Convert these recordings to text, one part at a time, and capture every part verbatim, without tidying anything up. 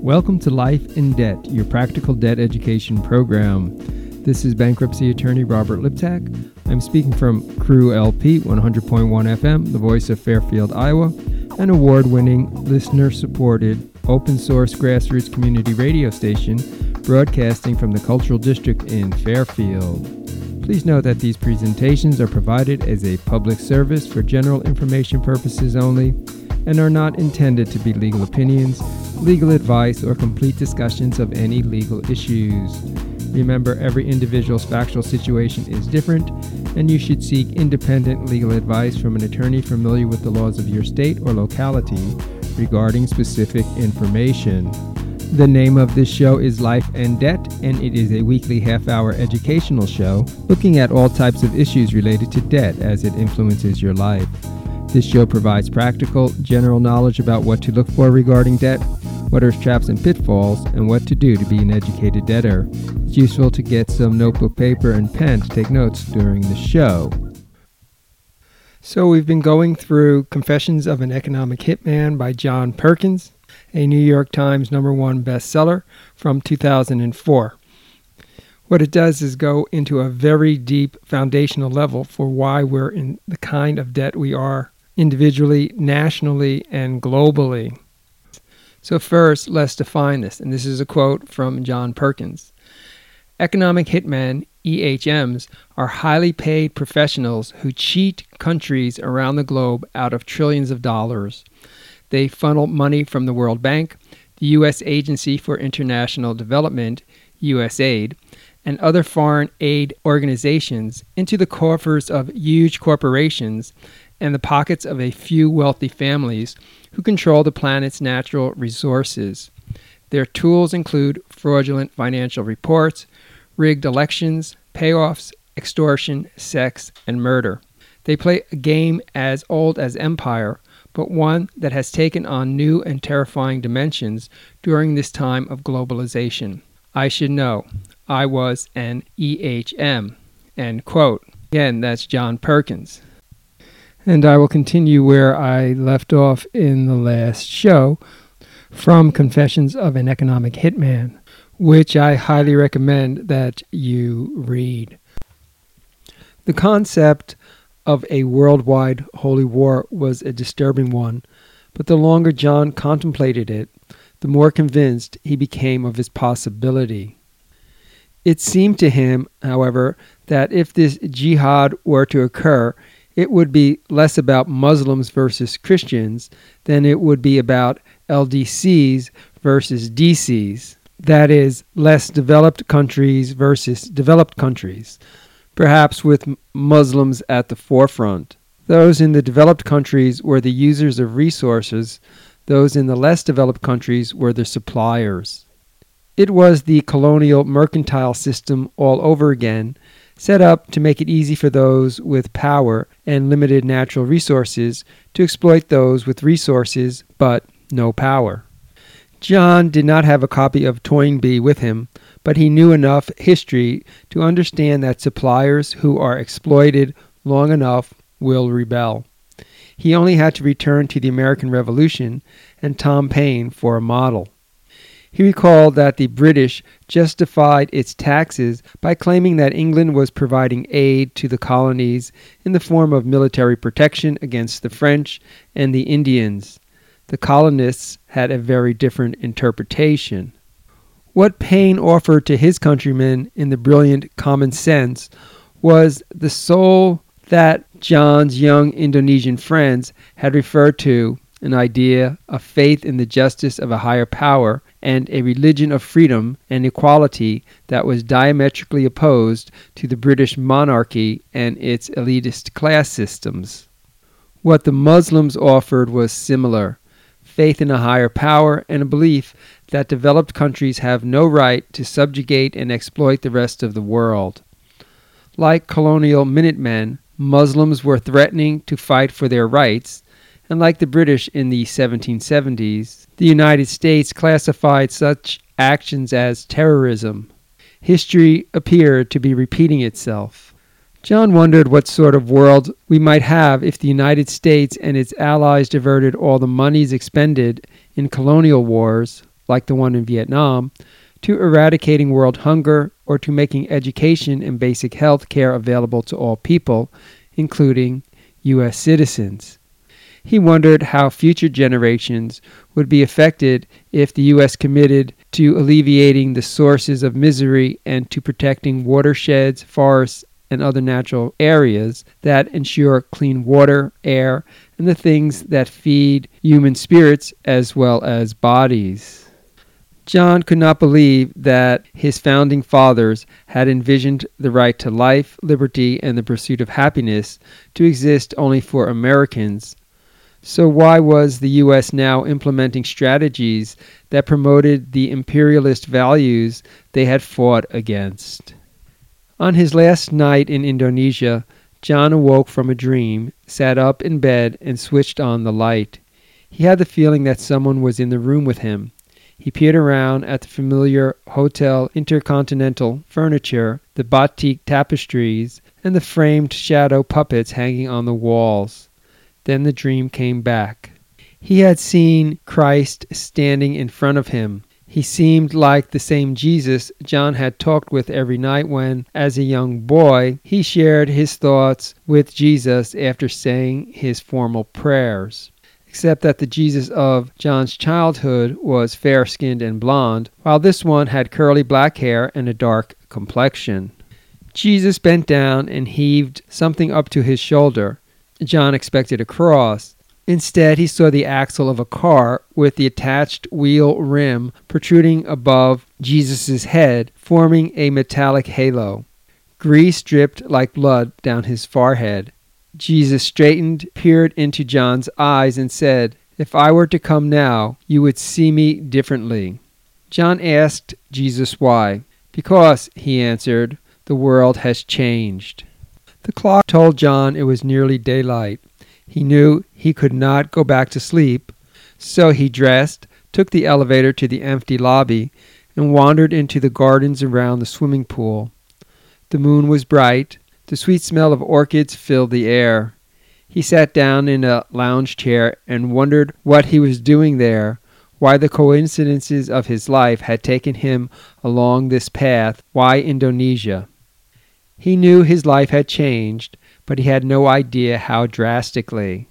Welcome to Life in Debt, your practical debt education program. This is bankruptcy attorney Robert Liptak. I'm speaking from Crew L P one hundred point one F M, the voice of Fairfield, Iowa, an award-winning, listener-supported, open-source grassroots community radio station broadcasting from the Cultural District in Fairfield. Please note that these presentations are provided as a public service for general information purposes only and are not intended to be legal opinions, legal advice, or complete discussions of any legal issues. Remember, every individual's factual situation is different, and you should seek independent legal advice from an attorney familiar with the laws of your state or locality regarding specific information. The name of this show is Life and Debt, and it is a weekly half-hour educational show looking at all types of issues related to debt as it influences your life. This show provides practical, general knowledge about what to look for regarding debt, what are traps and pitfalls, and what to do to be an educated debtor. It's useful to get some notebook, paper, and pen to take notes during the show. So we've been going through Confessions of an Economic Hitman by John Perkins, a New York Times number one bestseller from two thousand four. What it does is go into a very deep foundational level for why we're in the kind of debt we are individually, nationally, and globally. So first, let's define this, and this is a quote from John Perkins. Economic hitmen, E H Ms, are highly paid professionals who cheat countries around the globe out of trillions of dollars. They funnel money from the World Bank, the U S Agency for International Development, U S A I D, and other foreign aid organizations into the coffers of huge corporations and the pockets of a few wealthy families who control the planet's natural resources. Their tools include fraudulent financial reports, rigged elections, payoffs, extortion, sex, and murder. They play a game as old as empire, but one that has taken on new and terrifying dimensions during this time of globalization. I should know. I was an E H M. End quote. Again, that's John Perkins. And I will continue where I left off in the last show from Confessions of an Economic Hitman, which I highly recommend that you read. The concept of a worldwide holy war was a disturbing one, but the longer John contemplated it, the more convinced he became of its possibility. It seemed to him, however, that if this jihad were to occur, it would be less about Muslims versus Christians than it would be about L D Cs versus D Cs. That is, less developed countries versus developed countries, perhaps with Muslims at the forefront. Those in the developed countries were the users of resources, those in the less developed countries were the suppliers. It was the colonial mercantile system all over again, set up to make it easy for those with power and limited natural resources to exploit those with resources but no power. John did not have a copy of Toynbee with him, but he knew enough history to understand that suppliers who are exploited long enough will rebel. He only had to return to the American Revolution and Tom Paine for a model. He recalled that the British justified its taxes by claiming that England was providing aid to the colonies in the form of military protection against the French and the Indians. The colonists had a very different interpretation. What Paine offered to his countrymen in the brilliant Common Sense was the soul that John's young Indonesian friends had referred to, an idea of faith in the justice of a higher power and a religion of freedom and equality that was diametrically opposed to the British monarchy and its elitist class systems. What the Muslims offered was similar: faith in a higher power and a belief that developed countries have no right to subjugate and exploit the rest of the world. Like colonial Minutemen, Muslims were threatening to fight for their rights, and like the British in the seventeen seventies, the United States classified such actions as terrorism. History appeared to be repeating itself. John wondered what sort of world we might have if the United States and its allies diverted all the monies expended in colonial wars, like the one in Vietnam, to eradicating world hunger, or to making education and basic health care available to all people, including U S citizens. He wondered how future generations would be affected if the U S committed to alleviating the sources of misery and to protecting watersheds, forests, and other natural areas that ensure clean water, air, and the things that feed human spirits as well as bodies. John could not believe that his founding fathers had envisioned the right to life, liberty, and the pursuit of happiness to exist only for Americans. So why was the U S now implementing strategies that promoted the imperialist values they had fought against? On his last night in Indonesia, John awoke from a dream, sat up in bed, and switched on the light. He had the feeling that someone was in the room with him. He peered around at the familiar Hotel Intercontinental furniture, the batik tapestries, and the framed shadow puppets hanging on the walls. Then the dream came back. He had seen Christ standing in front of him. He seemed like the same Jesus John had talked with every night when, as a young boy, he shared his thoughts with Jesus after saying his formal prayers. Except that the Jesus of John's childhood was fair-skinned and blonde, while this one had curly black hair and a dark complexion. Jesus bent down and heaved something up to his shoulder. John expected a cross. Instead, he saw the axle of a car with the attached wheel rim protruding above Jesus' head, forming a metallic halo. Grease dripped like blood down his forehead. Jesus straightened, peered into John's eyes, and said, "If I were to come now, you would see me differently." John asked Jesus why. "Because," he answered, "the world has changed." The clock told John it was nearly daylight. He knew he could not go back to sleep, so he dressed, took the elevator to the empty lobby, and wandered into the gardens around the swimming pool. The moon was bright. The sweet smell of orchids filled the air. He sat down in a lounge chair and wondered what he was doing there, why the coincidences of his life had taken him along this path, why Indonesia. He knew his life had changed, but he had no idea how drastically.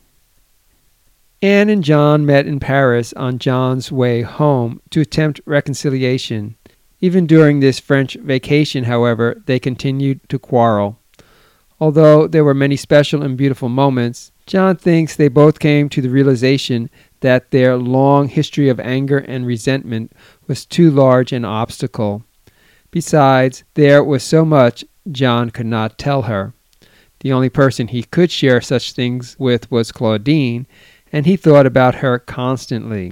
Anne and John met in Paris on John's way home to attempt reconciliation. Even during this French vacation, however, they continued to quarrel. Although there were many special and beautiful moments, John thinks they both came to the realization that their long history of anger and resentment was too large an obstacle. Besides, there was so much John could not tell her. The only person he could share such things with was Claudine, and he thought about her constantly.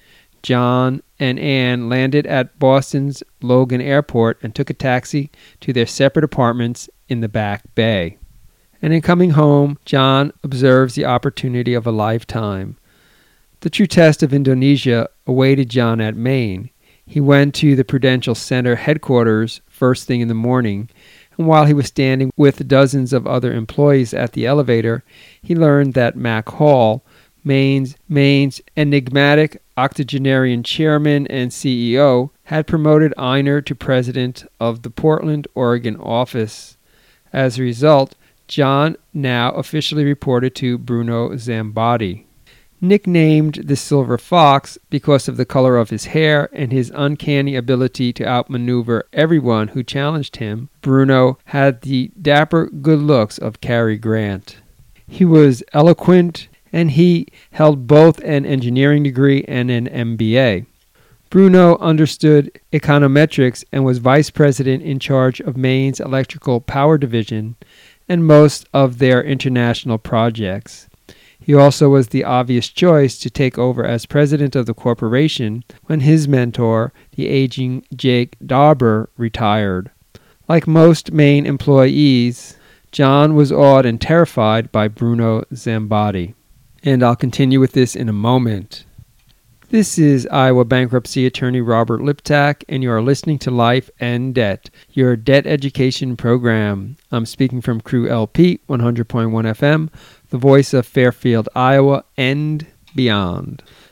John and Anne landed at Boston's Logan Airport and took a taxi to their separate apartments in the Back Bay. And in coming home, John observes the opportunity of a lifetime. The true test of Indonesia awaited John at Maine. He went to the Prudential Center headquarters first thing in the morning, and while he was standing with dozens of other employees at the elevator, he learned that Mac Hall, Maine's, Maine's enigmatic octogenarian chairman and C E O, had promoted Einer to president of the Portland, Oregon office. As a result, John now officially reported to Bruno Zambati. Nicknamed the Silver Fox because of the color of his hair and his uncanny ability to outmaneuver everyone who challenged him, Bruno had the dapper good looks of Cary Grant. He was eloquent, and he held both an engineering degree and an M B A. Bruno understood econometrics and was vice president in charge of Maine's electrical power division and most of their international projects. He also was the obvious choice to take over as president of the corporation when his mentor, the aging Jake Dauber, retired. Like most Maine employees, John was awed and terrified by Bruno Zambati. And I'll continue with this in a moment. This is Iowa bankruptcy attorney Robert Liptak, and you are listening to Life and Debt, your debt education program. I'm speaking from Crew L P, one hundred point one F M, the voice of Fairfield, Iowa, and beyond.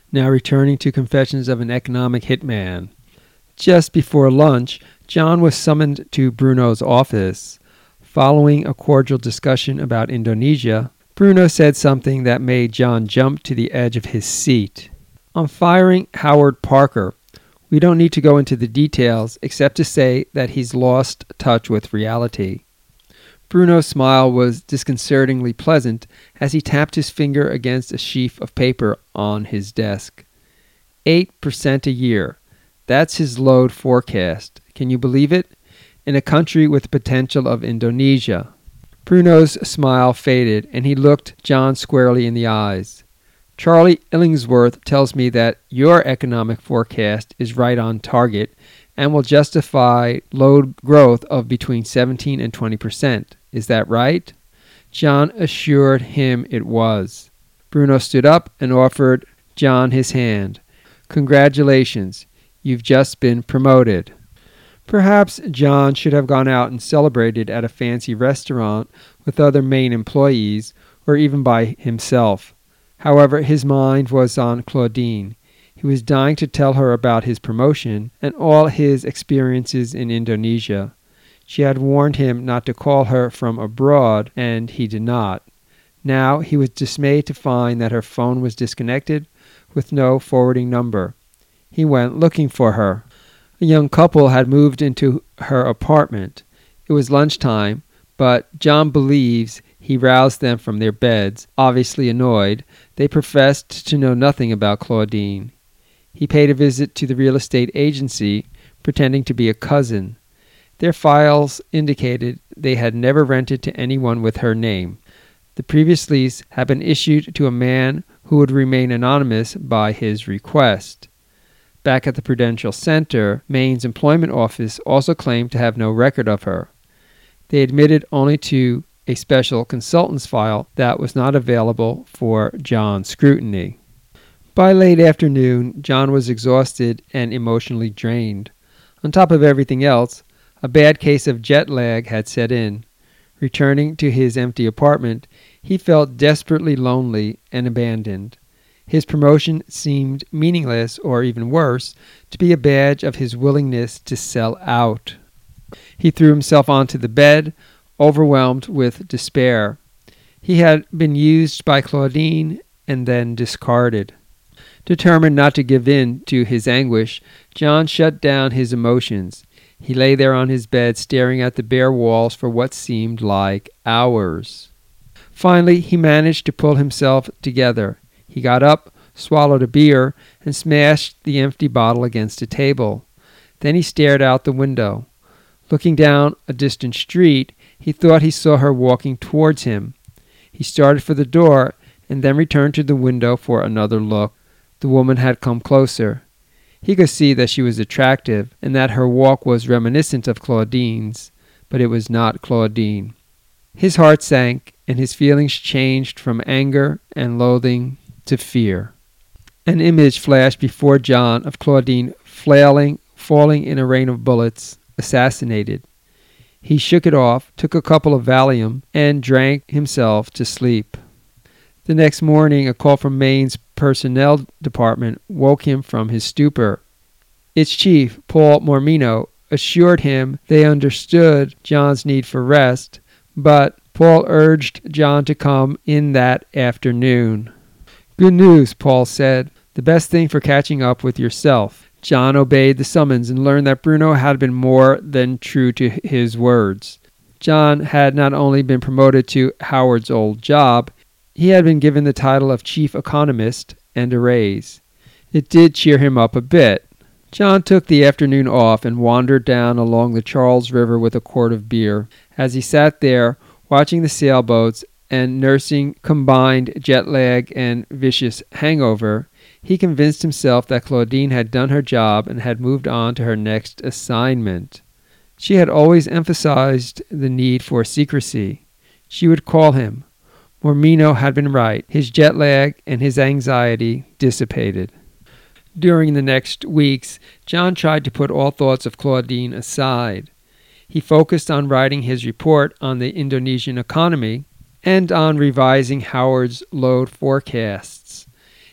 Now returning to Confessions of an Economic Hitman. Just before lunch, John was summoned to Bruno's office. Following a cordial discussion about Indonesia, Bruno said something that made John jump to the edge of his seat. "I'm firing Howard Parker. We don't need to go into the details except to say that he's lost touch with reality." Bruno's smile was disconcertingly pleasant as he tapped his finger against a sheaf of paper on his desk. Eight percent a year. That's his load forecast. Can you believe it? In a country with the potential of Indonesia. Bruno's smile faded, and he looked John squarely in the eyes. "Charlie Illingsworth tells me that your economic forecast is right on target and will justify load growth of between seventeen and twenty percent. Is that right?" John assured him it was. Bruno stood up and offered John his hand. "Congratulations. You've just been promoted." Perhaps John should have gone out and celebrated at a fancy restaurant with other Maine employees, or even by himself. However, his mind was on Claudine. He was dying to tell her about his promotion and all his experiences in Indonesia. She had warned him not to call her from abroad, and he did not. Now he was dismayed to find that her phone was disconnected with no forwarding number. He went looking for her. A young couple had moved into her apartment. It was lunchtime, but John believes he roused them from their beds. Obviously annoyed, they professed to know nothing about Claudine. He paid a visit to the real estate agency, pretending to be a cousin. Their files indicated they had never rented to anyone with her name. The previous lease had been issued to a man who would remain anonymous by his request. Back at the Prudential Center, Maine's employment office also claimed to have no record of her. They admitted only to a special consultant's file that was not available for John's scrutiny. By late afternoon, John was exhausted and emotionally drained. On top of everything else, a bad case of jet lag had set in. Returning to his empty apartment, he felt desperately lonely and abandoned. His promotion seemed meaningless, or even worse, to be a badge of his willingness to sell out. He threw himself onto the bed, overwhelmed with despair. He had been used by Claudine and then discarded. Determined not to give in to his anguish, John shut down his emotions. He lay there on his bed, staring at the bare walls for what seemed like hours. Finally, he managed to pull himself together. He got up, swallowed a beer, and smashed the empty bottle against a table. Then he stared out the window. Looking down a distant street, he thought he saw her walking towards him. He started for the door and then returned to the window for another look. The woman had come closer. He could see that she was attractive and that her walk was reminiscent of Claudine's, but it was not Claudine. His heart sank and his feelings changed from anger and loathing to fear. An image flashed before John of Claudine flailing, falling in a rain of bullets, assassinated. He shook it off, took a couple of Valium, and drank himself to sleep. The next morning, a call from Maine's personnel department woke him from his stupor. Its chief, Paul Mormino, assured him they understood John's need for rest, but Paul urged John to come in that afternoon. "Good news," Paul said. "The best thing for catching up with yourself." John obeyed the summons and learned that Bruno had been more than true to his words. John had not only been promoted to Howard's old job, he had been given the title of chief economist and a raise. It did cheer him up a bit. John took the afternoon off and wandered down along the Charles River with a quart of beer. As he sat there, watching the sailboats and nursing combined jet lag and vicious hangover, he convinced himself that Claudine had done her job and had moved on to her next assignment. She had always emphasized the need for secrecy. She would call him. Mormino had been right. His jet lag and his anxiety dissipated. During the next weeks, John tried to put all thoughts of Claudine aside. He focused on writing his report on the Indonesian economy and on revising Howard's load forecasts.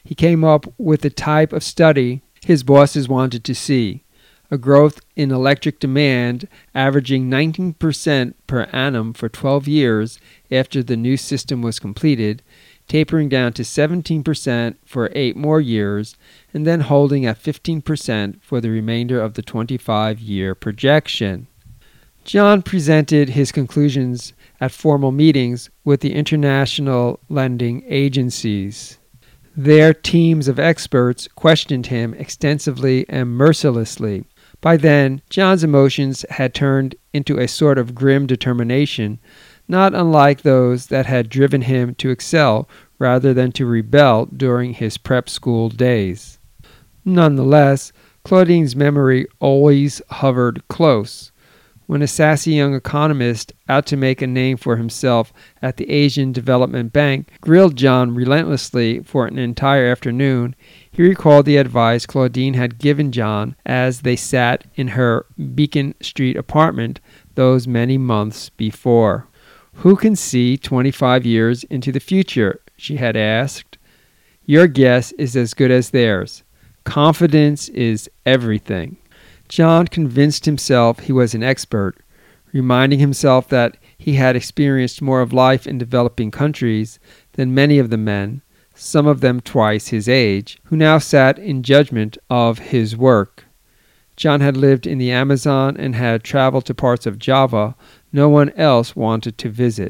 he came up with the type of study his bosses wanted to see, a growth in electric demand averaging nineteen percent per annum for twelve years after the new system was completed, tapering down to seventeen percent for eight more years, and then holding at fifteen percent for the remainder of the twenty-five-year projection. John presented his conclusions at formal meetings with the international lending agencies. Their teams of experts questioned him extensively and mercilessly. By then, John's emotions had turned into a sort of grim determination, not unlike those that had driven him to excel rather than to rebel during his prep school days. Nonetheless, Claudine's memory always hovered close. When a sassy young economist out to make a name for himself at the Asian Development Bank grilled John relentlessly for an entire afternoon, he recalled the advice Claudine had given John as they sat in her Beacon Street apartment those many months before. "Who can see twenty-five years into the future?" she had asked. "Your guess is as good as theirs. Confidence is everything." John convinced himself he was an expert, reminding himself that he had experienced more of life in developing countries than many of the men, some of them twice his age, who now sat in judgment of his work. John had lived in the Amazon and had traveled to parts of Java no one else wanted to visit.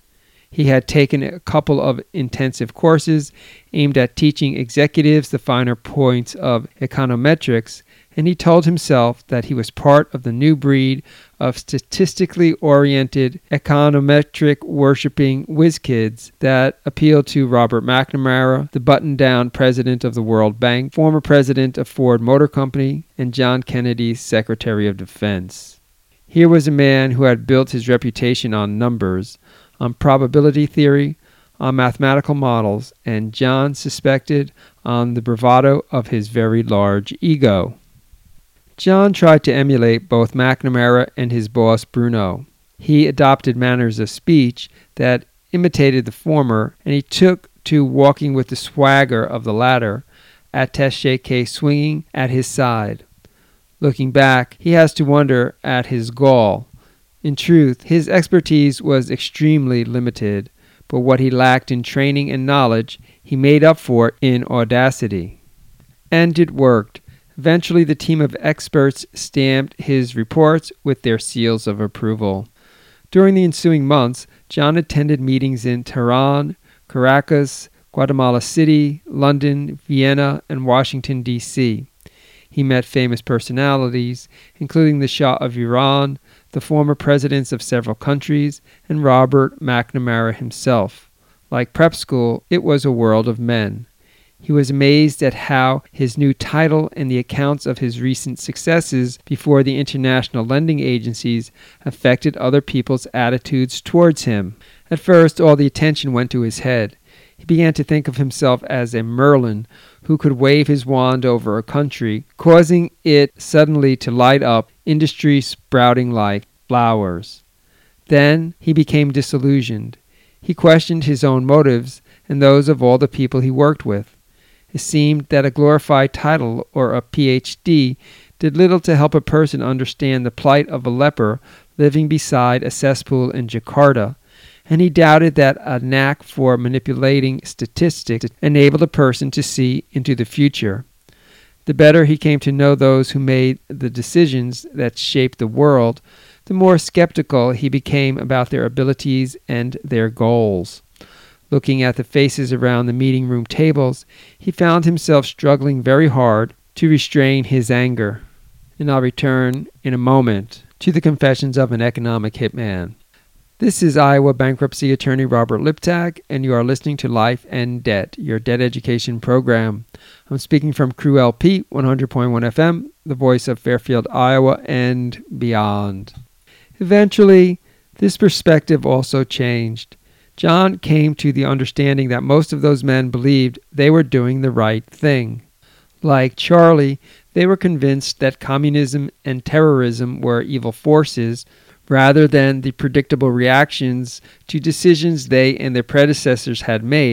He had taken a couple of intensive courses aimed at teaching executives the finer points of econometrics, and he told himself that he was part of the new breed of statistically oriented, econometric-worshipping whiz-kids that appealed to Robert McNamara, the button-down president of the World Bank, former president of Ford Motor Company, and John Kennedy's Secretary of Defense. Here was a man who had built his reputation on numbers, on probability theory, on mathematical models, and John suspected on the bravado of his very large ego. John tried to emulate both McNamara and his boss Bruno. He adopted manners of speech that imitated the former, and he took to walking with the swagger of the latter, attaché swinging at his side. Looking back, he has to wonder at his gall. In truth, his expertise was extremely limited, but what he lacked in training and knowledge, he made up for in audacity. And it worked. Eventually, the team of experts stamped his reports with their seals of approval. During the ensuing months, John attended meetings in Tehran, Caracas, Guatemala City, London, Vienna, and Washington, D C He met famous personalities, including the Shah of Iran, the former presidents of several countries, and Robert McNamara himself. Like prep school, it was a world of men. He was amazed at how his new title and the accounts of his recent successes before the international lending agencies affected other people's attitudes towards him. At first, all the attention went to his head. He began to think of himself as a Merlin who could wave his wand over a country, causing it suddenly to light up, industry sprouting like flowers. Then he became disillusioned. He questioned his own motives and those of all the people he worked with. It seemed that a glorified title or a P H D did little to help a person understand the plight of a leper living beside a cesspool in Jakarta, and he doubted that a knack for manipulating statistics enabled a person to see into the future. The better he came to know those who made the decisions that shaped the world, the more skeptical he became about their abilities and their goals. Looking at the faces around the meeting room tables, he found himself struggling very hard to restrain his anger. And I'll return in a moment to the Confessions of an Economic Hitman. This is Iowa bankruptcy attorney Robert Liptak, and you are listening to Life and Debt, your debt education program. I'm speaking from Crew L P, one hundred point one F M, the voice of Fairfield, Iowa, and beyond. Eventually, this perspective also changed. John came to the understanding that most of those men believed they were doing the right thing. Like Charlie, they were convinced that communism and terrorism were evil forces, rather than the predictable reactions to decisions they and their predecessors had made,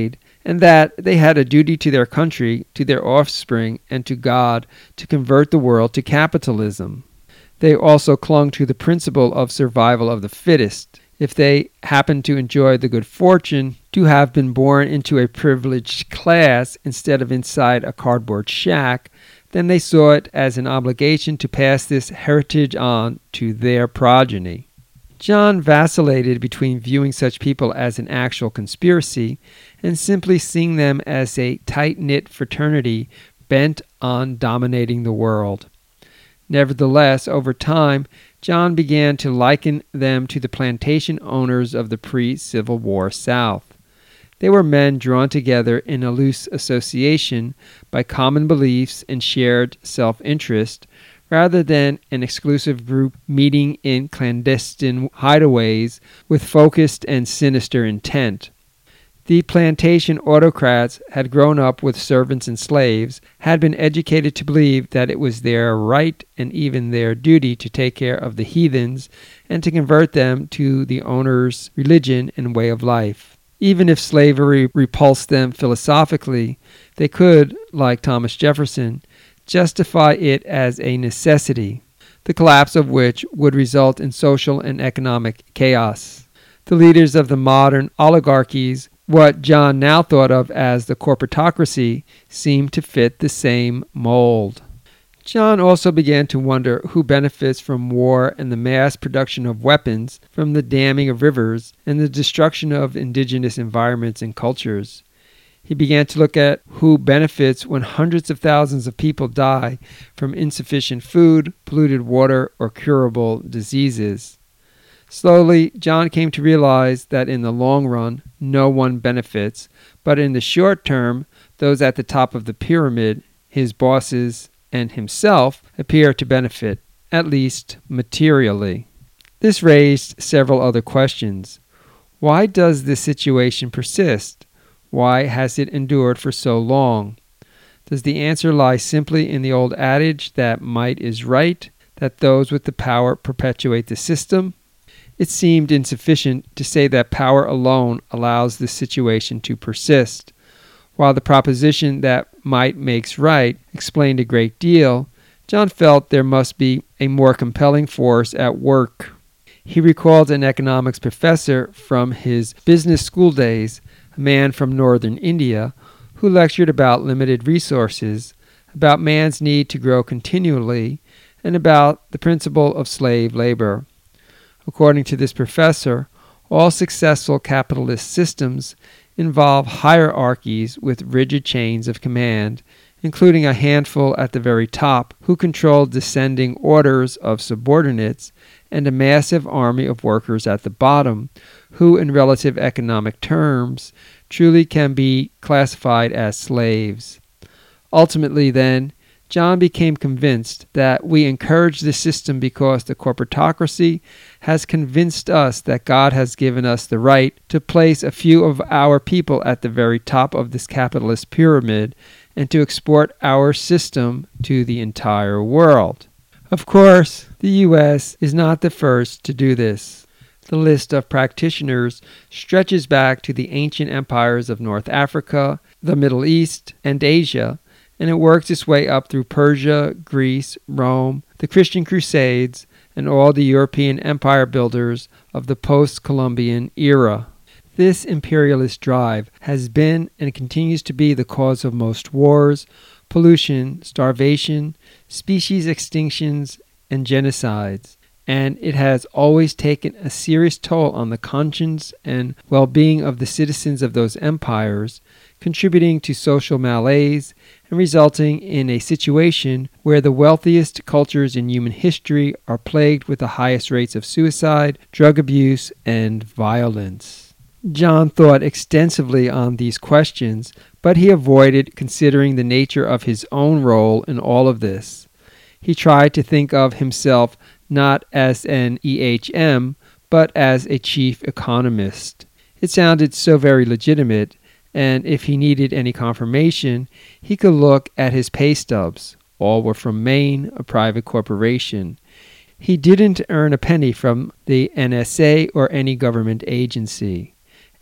and that they had a duty to their country, to their offspring, and to God to convert the world to capitalism. They also clung to the principle of survival of the fittest. If they happened to enjoy the good fortune to have been born into a privileged class instead of inside a cardboard shack, then they saw it as an obligation to pass this heritage on to their progeny. John vacillated between viewing such people as an actual conspiracy and simply seeing them as a tight-knit fraternity bent on dominating the world. Nevertheless, over time, John began to liken them to the plantation owners of the pre-Civil War South. They were men drawn together in a loose association by common beliefs and shared self-interest, rather than an exclusive group meeting in clandestine hideaways with focused and sinister intent. The plantation autocrats had grown up with servants and slaves, had been educated to believe that it was their right and even their duty to take care of the heathens and to convert them to the owner's religion and way of life. Even if slavery repulsed them philosophically, they could, like Thomas Jefferson, justify it as a necessity, the collapse of which would result in social and economic chaos. The leaders of the modern oligarchies, what John now thought of as the corporatocracy, seemed to fit the same mold. John also began to wonder who benefits from war and the mass production of weapons, from the damming of rivers, and the destruction of indigenous environments and cultures. He began to look at who benefits when hundreds of thousands of people die from insufficient food, polluted water, or curable diseases. Slowly, John came to realize that in the long run, no one benefits, but in the short term, those at the top of the pyramid, his bosses, and himself, appear to benefit, at least materially. This raised several other questions. Why does this situation persist? Why has it endured for so long? Does the answer lie simply in the old adage that might is right, that those with the power perpetuate the system? It seemed insufficient to say that power alone allows this situation to persist. While the proposition that might makes right explained a great deal, John felt there must be a more compelling force at work. He recalled an economics professor from his business school days, a man from northern India, who lectured about limited resources, about man's need to grow continually, and about the principle of slave labor. According to this professor, all successful capitalist systems involve hierarchies with rigid chains of command, including a handful at the very top who control descending orders of subordinates, and a massive army of workers at the bottom, who in relative economic terms truly can be classified as slaves. Ultimately, then, John became convinced that we encourage this system because the corporatocracy has convinced us that God has given us the right to place a few of our people at the very top of this capitalist pyramid and to export our system to the entire world. Of course, the U S is not the first to do this. The list of practitioners stretches back to the ancient empires of North Africa, the Middle East, and Asia, and it works its way up through Persia, Greece, Rome, the Christian Crusades, and all the European empire builders of the post-Columbian era. This imperialist drive has been and continues to be the cause of most wars, pollution, starvation, species extinctions, and genocides, and it has always taken a serious toll on the conscience and well-being of the citizens of those empires, contributing to social malaise and resulting in a situation where the wealthiest cultures in human history are plagued with the highest rates of suicide, drug abuse, and violence. John thought extensively on these questions, but he avoided considering the nature of his own role in all of this. He tried to think of himself not as an E H M, but as a chief economist. It sounded so very legitimate, and if he needed any confirmation, he could look at his pay stubs. All were from Maine, a private corporation. He didn't earn a penny from the N S A or any government agency.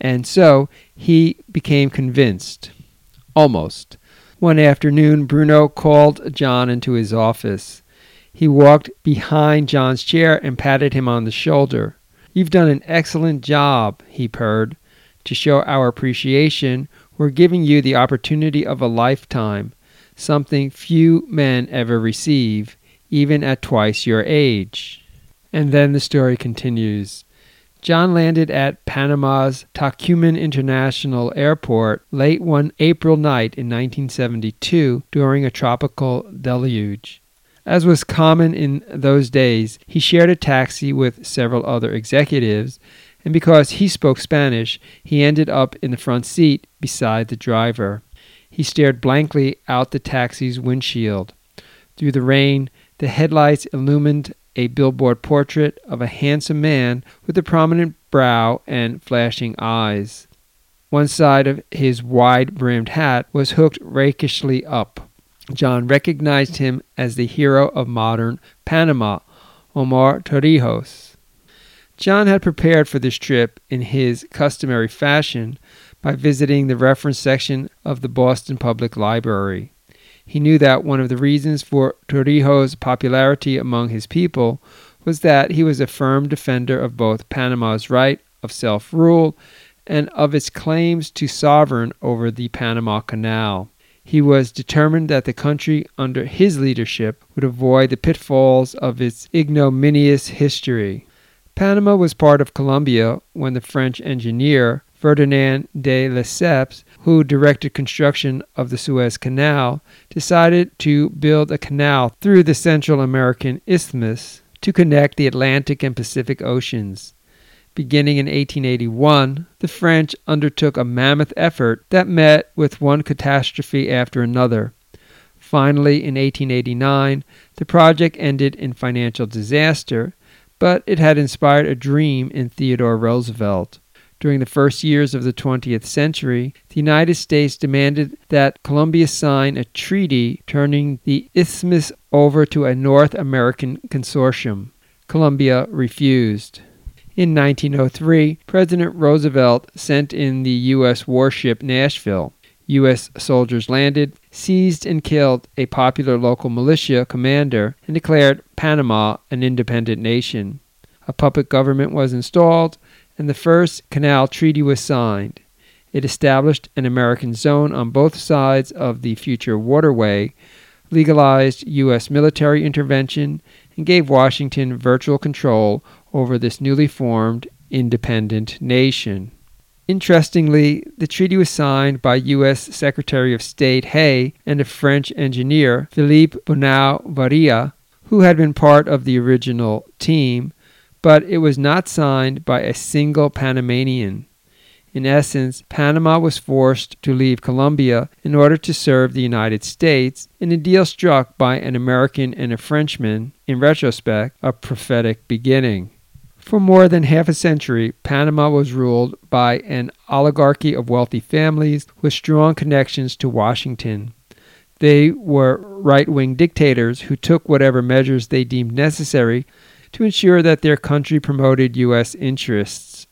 and so he became convinced. Almost. One afternoon, Bruno called John into his office. He walked behind John's chair and patted him on the shoulder. "You've done an excellent job," he purred. "To show our appreciation, we're giving you the opportunity of a lifetime, something few men ever receive, even at twice your age." And then the story continues. John landed at Panama's Tocumen International Airport late one April night in nineteen seventy-two during a tropical deluge. As was common in those days, he shared a taxi with several other executives, and because he spoke Spanish, he ended up in the front seat beside the driver. He stared blankly out the taxi's windshield. Through the rain, the headlights illumined a billboard portrait of a handsome man with a prominent brow and flashing eyes. One side of his wide-brimmed hat was hooked rakishly up. John recognized him as the hero of modern Panama, Omar Torrijos. John had prepared for this trip in his customary fashion by visiting the reference section of the Boston Public Library. He knew that one of the reasons for Torrijos' popularity among his people was that he was a firm defender of both Panama's right of self-rule and of its claims to sovereign over the Panama Canal. He was determined that the country under his leadership would avoid the pitfalls of its ignominious history. Panama was part of Colombia when the French engineer Ferdinand de Lesseps, who directed construction of the Suez Canal, decided to build a canal through the Central American Isthmus to connect the Atlantic and Pacific Oceans. Beginning in eighteen eighty-one, the French undertook a mammoth effort that met with one catastrophe after another. Finally, in eighteen eighty-nine, the project ended in financial disaster, but it had inspired a dream in Theodore Roosevelt. During the first years of the twentieth century, the United States demanded that Colombia sign a treaty turning the isthmus over to a North American consortium. Colombia refused. In nineteen oh three, President Roosevelt sent in the U S warship Nashville. U S soldiers landed, seized and killed a popular local militia commander, and declared Panama an independent nation. A puppet government was installed, and the first canal treaty was signed. It established an American zone on both sides of the future waterway, legalized U S military intervention, and gave Washington virtual control over this newly formed independent nation. Interestingly, the treaty was signed by U S Secretary of State Hay and a French engineer, Philippe Bonneau-Varilla, who had been part of the original team, but it was not signed by a single Panamanian. In essence, Panama was forced to leave Colombia in order to serve the United States in a deal struck by an American and a Frenchman, in retrospect, a prophetic beginning. For more than half a century, Panama was ruled by an oligarchy of wealthy families with strong connections to Washington. They were right-wing dictators who took whatever measures they deemed necessary to ensure that their country promoted U S interests.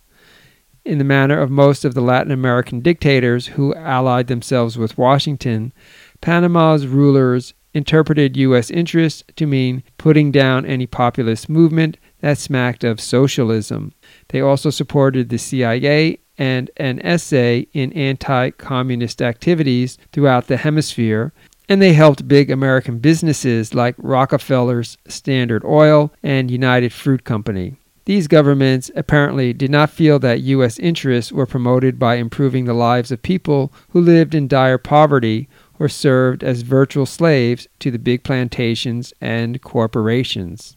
In the manner of most of the Latin American dictators who allied themselves with Washington, Panama's rulers interpreted U S interests to mean putting down any populist movement that smacked of socialism. They also supported the C I A and N S A in anti-communist activities throughout the hemisphere, and they helped big American businesses like Rockefeller's Standard Oil and United Fruit Company. These governments apparently did not feel that U S interests were promoted by improving the lives of people who lived in dire poverty or served as virtual slaves to the big plantations and corporations.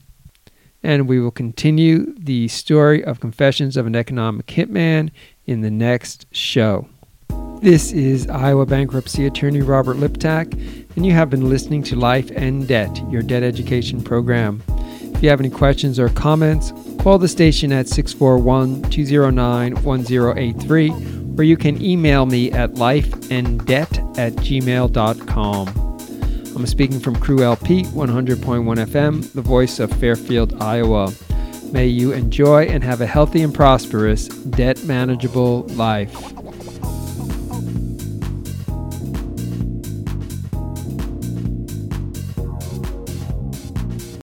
And we will continue the story of Confessions of an Economic Hitman in the next show. This is Iowa bankruptcy attorney Robert Liptak, and you have been listening to Life and Debt, your debt education program. If you have any questions or comments, call the station at six four one, two zero nine, one zero eight three, or you can email me at lifeanddebt at gmail dot com. I'm speaking from Crew L P, one hundred point one F M, the voice of Fairfield, Iowa. May you enjoy and have a healthy and prosperous, debt manageable life.